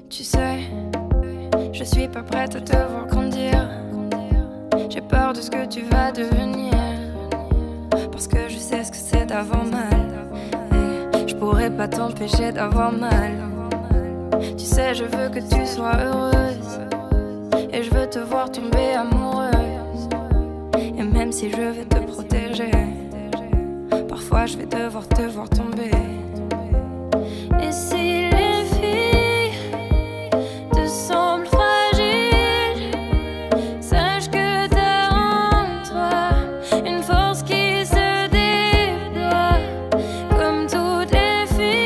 Tu sais, je suis pas prête à te voir grandir. J'ai peur de ce que tu vas devenir, parce que je sais ce que c'est d'avoir mal, et je pourrais pas t'empêcher d'avoir mal. Tu sais, je veux que tu sois heureuse, et je veux te voir tomber amoureuse. Et même si je vais te protéger, parfois je vais devoir te voir tomber. Et si les filles te semblent fragiles, sache que t'as en toi une force qui se déploie. Comme toutes les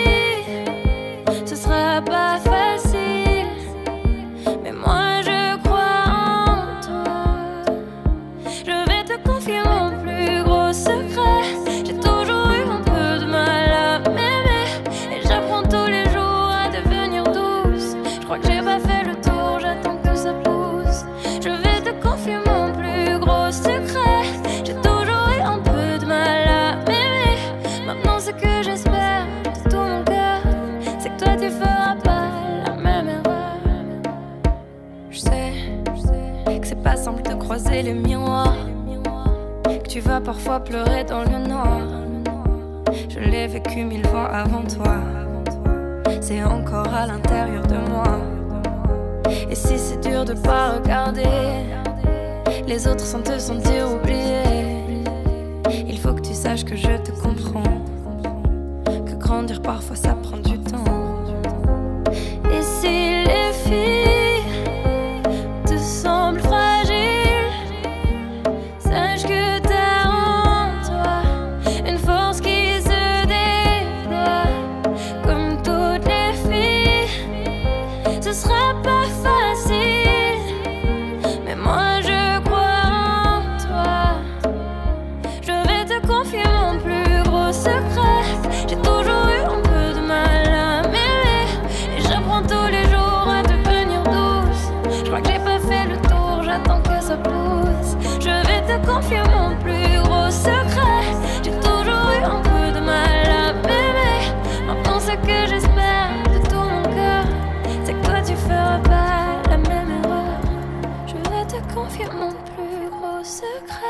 filles, ce sera pas facile, mais moi je crois en toi. Je vais te confier mon plus gros secret. J'ai toujours eu un peu de mal à m'aimer, et j'apprends tous les jours à devenir douce. Je crois que j'ai pas fait le tour, j'attends que ça pousse. Je vais te confier mon plus gros secret. J'ai toujours eu un peu de mal à m'aimer. Maintenant ce que j'espère de tout mon cœur, c'est que toi tu feras pas la même erreur. Je sais que c'est pas simple de croiser les miroirs, que tu vas parfois pleurer dans le noir. Je l'ai vécu 1000 fois avant toi, c'est encore à l'intérieur de moi. Et si c'est dur de pas regarder les autres sans te sentir oublié, il faut que tu saches que je te comprends, que grandir parfois ça prend du temps. Et si les filles te semblent fragiles, sache que t'as en toi une force qui se déploie. Comme toutes les filles, ce sera pas facile, mais moi je crois en toi. Je vais te confier mon plus gros secret. J'ai toujours eu un peu de mal à m'aimer, et j'apprends tous les jours à devenir douce. Je crois que j'ai pas fait le tour, j'attends que ça pousse. Je vais te confier mon plus gros secret. J'ai toujours eu un peu de mal à m'aimer. Maintenant ce que j'espère de tout mon cœur, c'est que toi tu feras pas la même erreur. Je vais te confier mon plus gros secret.